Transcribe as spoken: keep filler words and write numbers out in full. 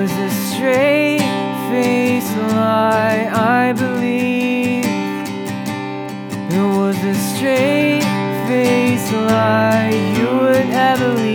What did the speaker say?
was a straight-faced lie. I believe it was a straight-faced lie. You would ever leave.